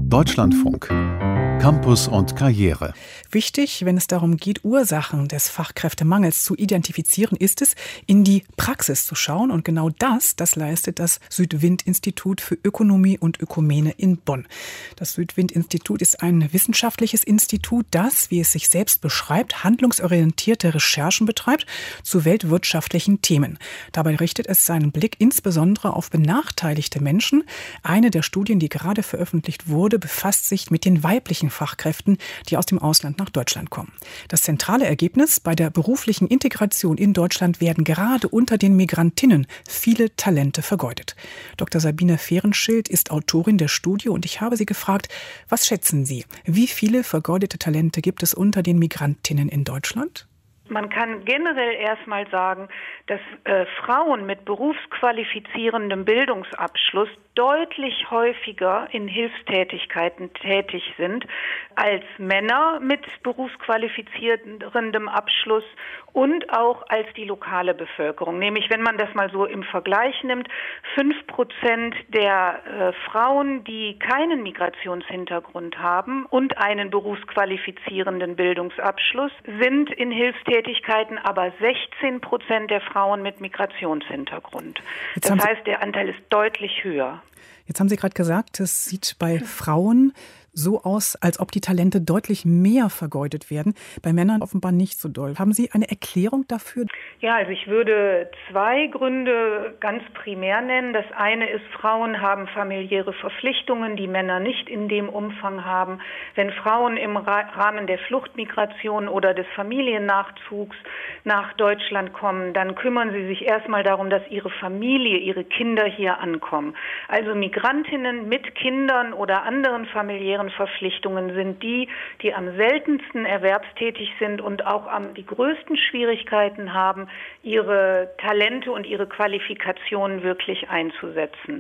Deutschlandfunk. Campus und Karriere. Wichtig, wenn es darum geht, Ursachen des Fachkräftemangels zu identifizieren, ist es, in die Praxis zu schauen. Und genau das leistet das Südwind-Institut für Ökonomie und Ökumene in Bonn. Das Südwind-Institut ist ein wissenschaftliches Institut, das, wie es sich selbst beschreibt, handlungsorientierte Recherchen betreibt zu weltwirtschaftlichen Themen. Dabei richtet es seinen Blick insbesondere auf benachteiligte Menschen. Eine der Studien, die gerade veröffentlicht wurde, befasst sich mit den weiblichen Fachkräften, die aus dem Ausland nach Deutschland kommen. Das zentrale Ergebnis: bei der beruflichen Integration in Deutschland werden gerade unter den Migrantinnen viele Talente vergeudet. Dr. Sabine Fehrenschild ist Autorin der Studie und ich habe sie gefragt, was schätzen Sie? Wie viele vergeudete Talente gibt es unter den Migrantinnen in Deutschland? Man kann generell erstmal sagen, dass Frauen mit berufsqualifizierendem Bildungsabschluss deutlich häufiger in Hilfstätigkeiten tätig sind als Männer mit berufsqualifizierendem Abschluss und auch als die lokale Bevölkerung. Nämlich, wenn man das mal so im Vergleich nimmt, 5% der Frauen, die keinen Migrationshintergrund haben und einen berufsqualifizierenden Bildungsabschluss, sind in Hilfstätigkeiten, aber 16% der Frauen mit Migrationshintergrund. Das heißt, der Anteil ist deutlich höher. Jetzt haben Sie gerade gesagt, es sieht bei Frauen so aus, als ob die Talente deutlich mehr vergeudet werden. Bei Männern offenbar nicht so doll. Haben Sie eine Erklärung dafür? Ja, also ich würde 2 Gründe ganz primär nennen. Das eine ist, Frauen haben familiäre Verpflichtungen, die Männer nicht in dem Umfang haben. Wenn Frauen im Rahmen der Fluchtmigration oder des Familiennachzugs nach Deutschland kommen, dann kümmern sie sich erstmal darum, dass ihre Familie, ihre Kinder hier ankommen. Also Migrantinnen mit Kindern oder anderen familiären Verpflichtungen sind die am seltensten erwerbstätig sind und auch die größten Schwierigkeiten haben, ihre Talente und ihre Qualifikationen wirklich einzusetzen.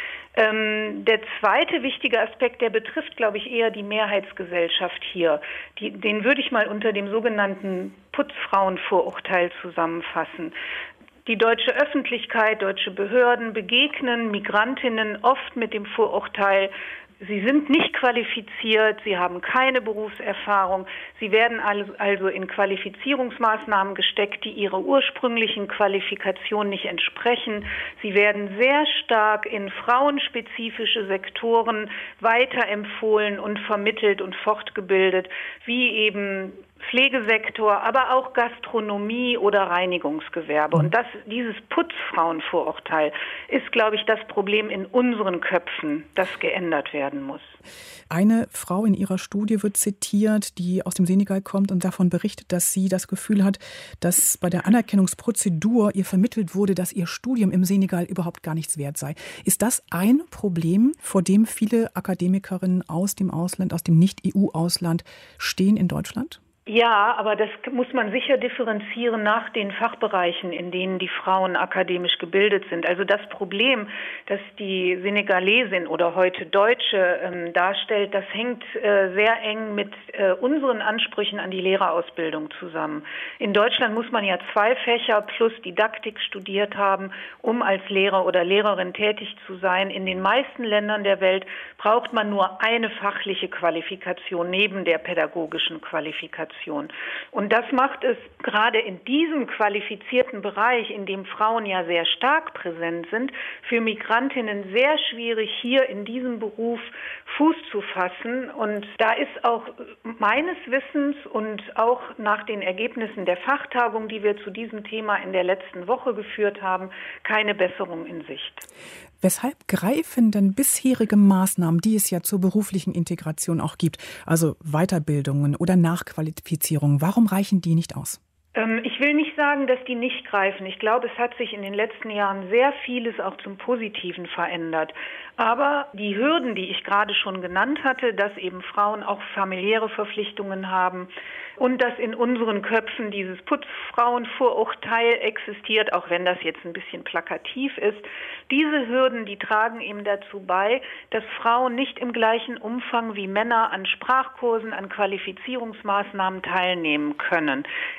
Der zweite wichtige Aspekt, der betrifft, glaube ich, eher die Mehrheitsgesellschaft hier. Den würde ich mal unter dem sogenannten Putzfrauenvorurteil zusammenfassen. Die deutsche Öffentlichkeit, deutsche Behörden begegnen Migrantinnen oft mit dem Vorurteil, sie sind nicht qualifiziert, sie haben keine Berufserfahrung, sie werden also in Qualifizierungsmaßnahmen gesteckt, die ihrer ursprünglichen Qualifikation nicht entsprechen. Sie werden sehr stark in frauenspezifische Sektoren weiterempfohlen und vermittelt und fortgebildet, wie eben Pflegesektor, aber auch Gastronomie oder Reinigungsgewerbe. Und dieses Putzfrauenvorurteil ist, glaube ich, das Problem in unseren Köpfen, das geändert werden muss. Eine Frau in ihrer Studie wird zitiert, die aus dem Senegal kommt und davon berichtet, dass sie das Gefühl hat, dass bei der Anerkennungsprozedur ihr vermittelt wurde, dass ihr Studium im Senegal überhaupt gar nichts wert sei. Ist das ein Problem, vor dem viele Akademikerinnen aus dem Ausland, aus dem Nicht-EU-Ausland stehen in Deutschland? Ja, aber das muss man sicher differenzieren nach den Fachbereichen, in denen die Frauen akademisch gebildet sind. Also das Problem, das die Senegalesin oder heute Deutsche darstellt, das hängt sehr eng mit unseren Ansprüchen an die Lehrerausbildung zusammen. In Deutschland muss man ja 2 Fächer plus Didaktik studiert haben, um als Lehrer oder Lehrerin tätig zu sein. In den meisten Ländern der Welt braucht man nur eine fachliche Qualifikation neben der pädagogischen Qualifikation. Und das macht es gerade in diesem qualifizierten Bereich, in dem Frauen ja sehr stark präsent sind, für Migrantinnen sehr schwierig, hier in diesem Beruf Fuß zu fassen. Und da ist auch meines Wissens und auch nach den Ergebnissen der Fachtagung, die wir zu diesem Thema in der letzten Woche geführt haben, keine Besserung in Sicht. Weshalb greifen denn bisherige Maßnahmen, die es ja zur beruflichen Integration auch gibt, also Weiterbildungen oder Nachqualifizierungen, warum reichen die nicht aus? Ich will nicht sagen, dass die nicht greifen. Ich glaube, es hat sich in den letzten Jahren sehr vieles auch zum Positiven verändert. Aber die Hürden, die ich gerade schon genannt hatte, dass eben Frauen auch familiäre Verpflichtungen haben und dass in unseren Köpfen dieses Putzfrauenvorurteil existiert, auch wenn das jetzt ein bisschen plakativ ist, diese Hürden, die tragen eben dazu bei, dass Frauen nicht im gleichen Umfang wie Männer an Sprachkursen, an Qualifizierungsmaßnahmen teilnehmen können. Es müsste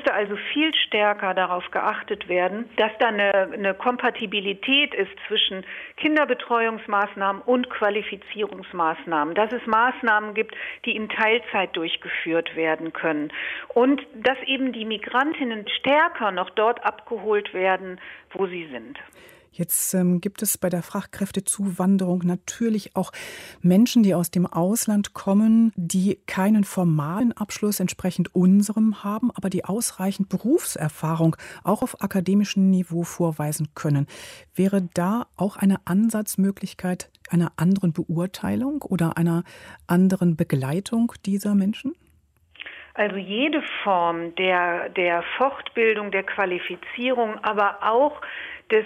müsste also viel stärker darauf geachtet werden, dass da eine Kompatibilität ist zwischen Kinderbetreuungsmaßnahmen und Qualifizierungsmaßnahmen, dass es Maßnahmen gibt, die in Teilzeit durchgeführt werden können und dass eben die Migrantinnen stärker noch dort abgeholt werden, wo sie sind. Jetzt gibt es bei der Fachkräftezuwanderung natürlich auch Menschen, die aus dem Ausland kommen, die keinen formalen Abschluss entsprechend unserem haben, aber die ausreichend Berufserfahrung auch auf akademischem Niveau vorweisen können. Wäre da auch eine Ansatzmöglichkeit einer anderen Beurteilung oder einer anderen Begleitung dieser Menschen? Also jede Form der Fortbildung, der Qualifizierung, aber auch des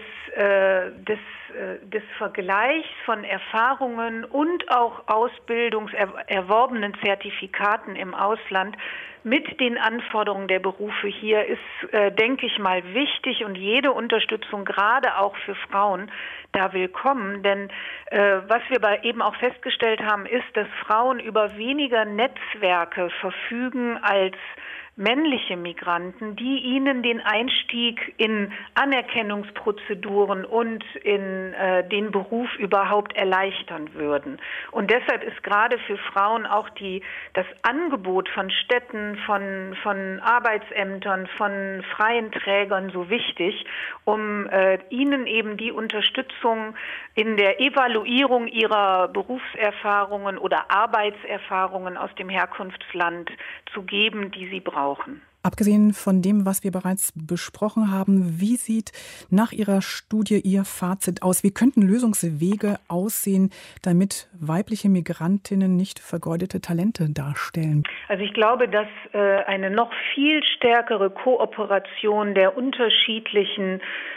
Vergleichs von Erfahrungen und auch erworbenen Zertifikaten im Ausland mit den Anforderungen der Berufe hier ist, denke ich mal, wichtig und jede Unterstützung, gerade auch für Frauen, da willkommen. Denn was wir eben auch festgestellt haben, ist, dass Frauen über weniger Netzwerke verfügen als männliche Migranten, die ihnen den Einstieg in Anerkennungsprozeduren und in den Beruf überhaupt erleichtern würden. Und deshalb ist gerade für Frauen auch das Angebot von Städten, von Arbeitsämtern, von freien Trägern so wichtig, um ihnen eben die Unterstützung in der Evaluierung ihrer Berufserfahrungen oder Arbeitserfahrungen aus dem Herkunftsland zu geben, die sie brauchen. Abgesehen von dem, was wir bereits besprochen haben, wie sieht nach Ihrer Studie Ihr Fazit aus? Wie könnten Lösungswege aussehen, damit weibliche Migrantinnen nicht vergeudete Talente darstellen? Also ich glaube, dass eine noch viel stärkere Kooperation der unterschiedlichen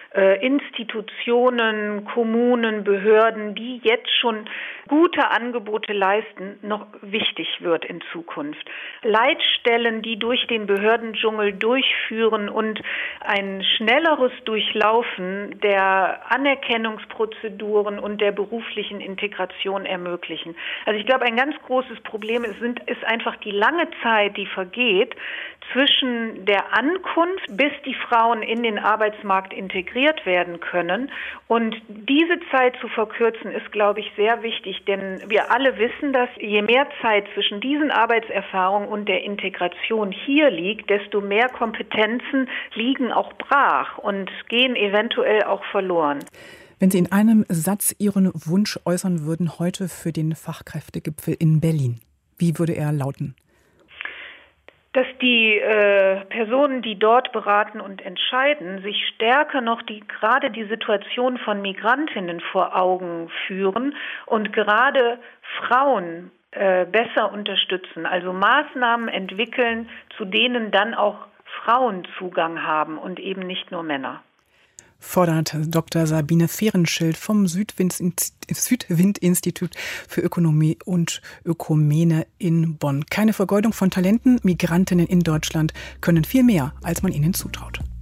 Institutionen, Kommunen, Behörden, die jetzt schon gute Angebote leisten, noch wichtig wird in Zukunft. Leitstellen, die durch den Behördendschungel durchführen und ein schnelleres Durchlaufen der Anerkennungsprozeduren und der beruflichen Integration ermöglichen. Also ich glaube, ein ganz großes Problem ist einfach die lange Zeit, die vergeht zwischen der Ankunft, bis die Frauen in den Arbeitsmarkt integriert werden können. Und diese Zeit zu verkürzen, ist, glaube ich, sehr wichtig, denn wir alle wissen, dass je mehr Zeit zwischen diesen Arbeitserfahrungen und der Integration hier liegt, desto mehr Kompetenzen liegen auch brach und gehen eventuell auch verloren. Wenn Sie in einem Satz Ihren Wunsch äußern würden heute für den Fachkräftegipfel in Berlin, wie würde er lauten? Dass die Personen, die dort beraten und entscheiden, sich stärker noch gerade die Situation von Migrantinnen vor Augen führen und gerade Frauen besser unterstützen, also Maßnahmen entwickeln, zu denen dann auch Frauen Zugang haben und eben nicht nur Männer. Fordert Dr. Sabine Fehrenschild vom Südwind-Institut für Ökonomie und Ökumene in Bonn. Keine Vergeudung von Talenten. Migrantinnen in Deutschland können viel mehr, als man ihnen zutraut.